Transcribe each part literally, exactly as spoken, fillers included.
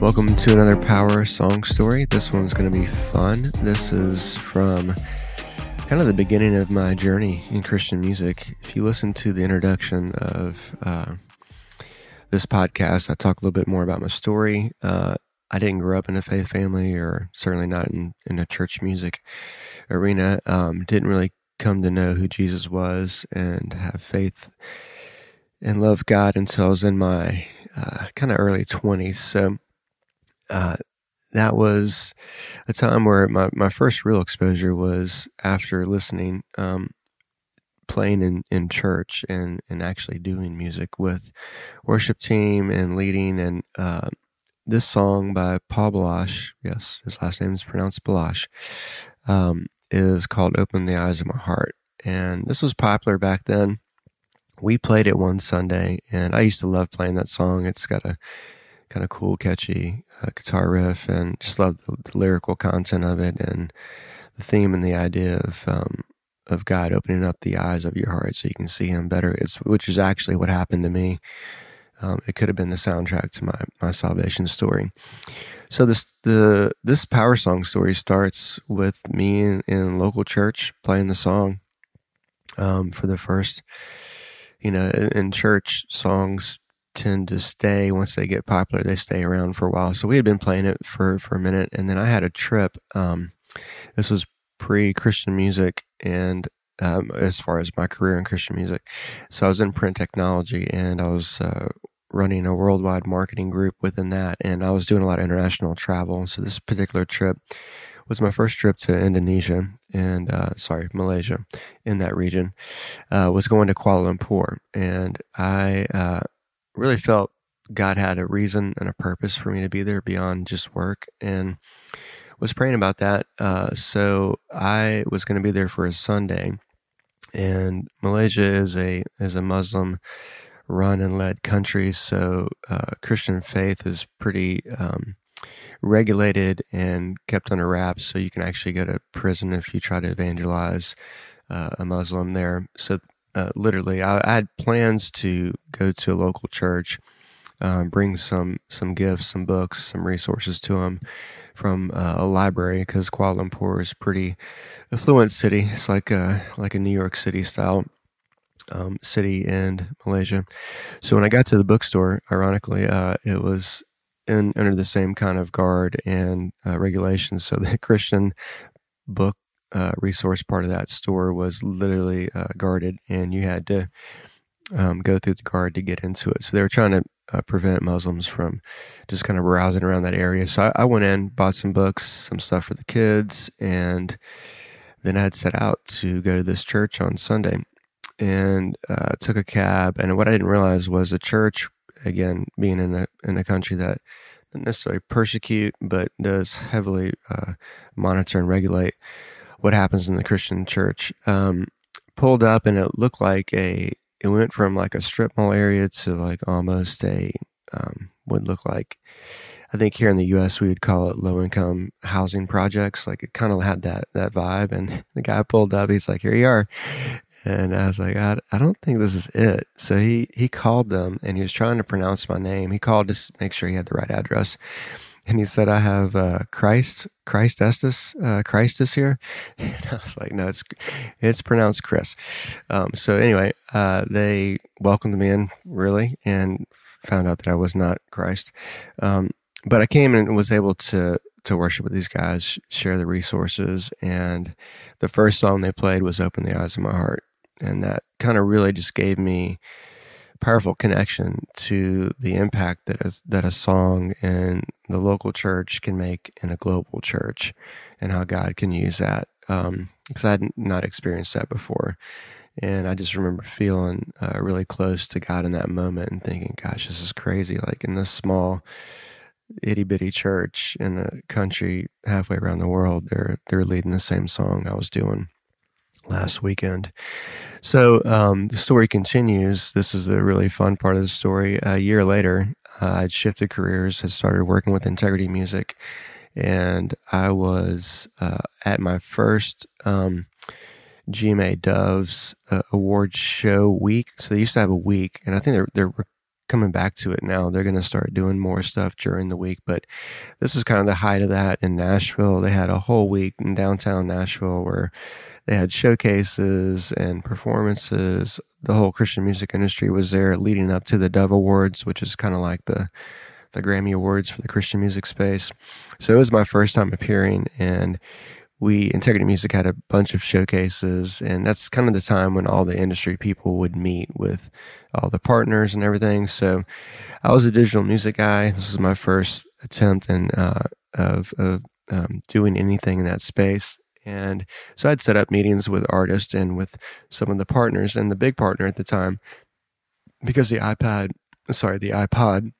Welcome to another Power Song Story. This one's going to be fun. This is from kind of the beginning of my journey in Christian music. If you listen to the introduction of uh, this podcast, I talk a little bit more about my story. Uh, I didn't grow up in a faith family, or certainly not in, in a church music arena. Um, didn't really come to know who Jesus was and have faith and love God until I was in my uh, kind of early twenties. So uh, that was a time where my, my first real exposure was after listening, um, playing in, in church and, and actually doing music with worship team and leading. And uh, this song by Paul Baloche, yes, his last name is pronounced Baloche, um, is called Open the Eyes of My Heart. And this was popular back then. We played it one Sunday, and I used to love playing that song. It's got a kind of cool, catchy uh, guitar riff, and just love the, the lyrical content of it, and the theme and the idea of um, of God opening up the eyes of your heart so you can see Him better. It's which is actually what happened to me. Um, it could have been the soundtrack to my my salvation story. So this the this Power Song story starts with me in, in local church playing the song um, for the first. You know, in church, songs tend to stay, once they get popular, they stay around for a while. So we had been playing it for, for a minute, and then I had a trip. Um, this was pre-Christian music, and um, as far as my career in Christian music. So I was in print technology, and I was uh, running a worldwide marketing group within that, and I was doing a lot of international travel. So this particular trip was my first trip to Indonesia and, uh, sorry, Malaysia in that region, uh, was going to Kuala Lumpur. And I, uh, really felt God had a reason and a purpose for me to be there beyond just work, and was praying about that. Uh, so I was going to be there for a Sunday, and Malaysia is a, is a Muslim run and led country. So, uh, Christian faith is pretty, um, regulated and kept under wraps, so you can actually go to prison if you try to evangelize uh, a Muslim there. So uh, literally, I, I had plans to go to a local church, um, bring some some gifts, some books, some resources to them from uh, a library, because Kuala Lumpur is a pretty affluent city. It's like a, like a New York City style um, city in Malaysia. So when I got to the bookstore, ironically, uh, it was In, under the same kind of guard and uh, regulations. So the Christian book uh, resource part of that store was literally uh, guarded, and you had to um, go through the guard to get into it. So they were trying to uh, prevent Muslims from just kind of browsing around that area. So I, I went in, bought some books, some stuff for the kids, and then I had set out to go to this church on Sunday, and uh, took a cab. And what I didn't realize was the church, again, being in a in a country that doesn't necessarily persecute, but does heavily uh, monitor and regulate what happens in the Christian church, um, pulled up, and it looked like a, it went from like a strip mall area to like almost a, um, would look like, I think here in the U S we would call it low income housing projects. Like it kind of had that, that vibe. And the guy pulled up, he's like, "Here you are." And I was like, I, I don't think this is it. So he, he called them, and he was trying to pronounce my name. He called to make sure he had the right address. And he said, "I have uh, Christ, Christ Estes, uh, Christus here." And I was like, "No, it's it's pronounced Chris." Um, so anyway, uh, they welcomed me in, really, and found out that I was not Christ. Um, but I came and was able to to worship with these guys, share the resources. And the first song they played was Open the Eyes of My Heart. And that kind of really just gave me a powerful connection to the impact that a, that a song in the local church can make in a global church, and how God can use that. Um, because I had not experienced that before. And I just remember feeling uh, really close to God in that moment, and thinking, gosh, this is crazy. Like in this small itty bitty church in a country halfway around the world, they're they're leading the same song I was doing last weekend. So um, the story continues. This is the really fun part of the story. A year later, uh, I'd shifted careers, had started working with Integrity Music, and I was uh, at my first um, G M A Doves uh, award show week. So they used to have a week, and I think they're they're coming back to it now. They're going to start doing more stuff during the week, but this was kind of the height of that in Nashville. They had a whole week in downtown Nashville where they had showcases and performances. The whole Christian music industry was there leading up to the Dove Awards, which is kind of like the the Grammy Awards for the Christian music space. So it was my first time appearing, and we, Integrity Music, had a bunch of showcases, and that's kind of the time when all the industry people would meet with all the partners and everything. So I was a digital music guy. This was my first attempt in, uh, of, of um, doing anything in that space. And so I'd set up meetings with artists and with some of the partners, and the big partner at the time, because the iPad, sorry, the iPod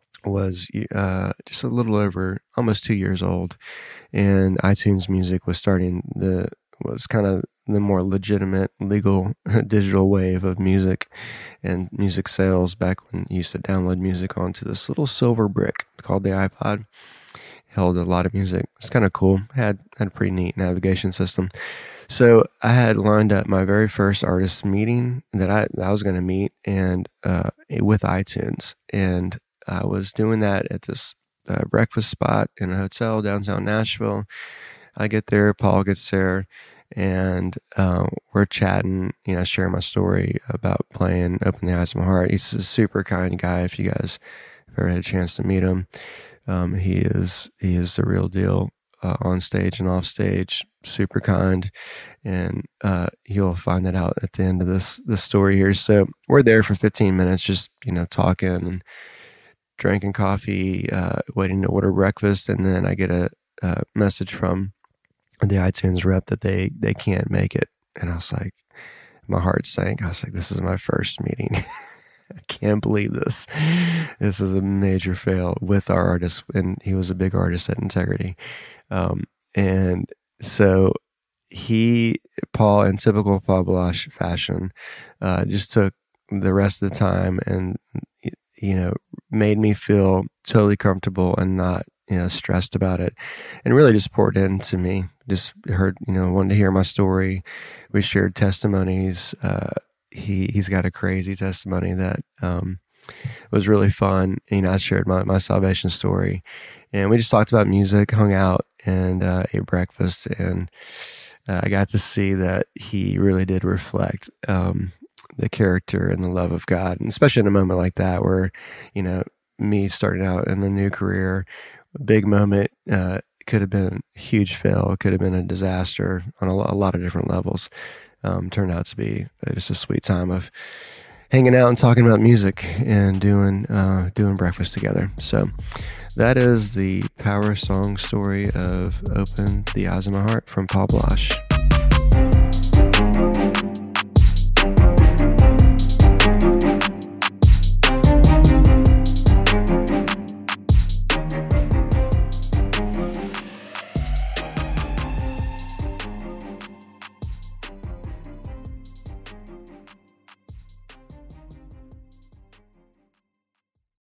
was uh, just a little over almost two years old, and iTunes Music was starting the was kind of the more legitimate legal digital wave of music and music sales back when you used to download music onto this little silver brick called the iPod. Held a lot of music. It's kind of cool. Had had a pretty neat navigation system. So I had lined up my very first artist meeting that I I was going to meet and uh, with iTunes, and I was doing that at this uh, breakfast spot in a hotel downtown Nashville. I get there, Paul gets there, and uh, we're chatting, you know, sharing my story about playing Open the Eyes of My Heart. He's a super kind guy. If you guys have ever had a chance to meet him, um, he is he is the real deal uh, on stage and off stage. Super kind, and uh, you'll find that out at the end of this this story here. So we're there for fifteen minutes, just you know, talking and drinking coffee, uh, waiting to order breakfast, and then I get a, a message from the iTunes rep that they, they can't make it. And I was like, my heart sank. I was like, this is my first meeting. I can't believe this. This is a major fail with our artist, and he was a big artist at Integrity. Um, and so he, Paul, in typical Paul Balash fashion, uh, just took the rest of the time and, you know, made me feel totally comfortable and not, you know, stressed about it, and really just poured into me. Just heard, you know, wanted to hear my story. We shared testimonies. Uh, he, he's got a crazy testimony that, um, was really fun. You know, I shared my, my salvation story, and we just talked about music, hung out, and, uh, ate breakfast. And, uh, I got to see that he really did reflect, um, the character and the love of God, and especially in a moment like that where, you know, me starting out in a new career, big moment, uh, could have been a huge fail, could have been a disaster on a lot, a lot of different levels. Um, turned out to be just a sweet time of hanging out and talking about music and doing uh, doing breakfast together. So that is the power song story of Open the Eyes of My Heart from Paul Balash.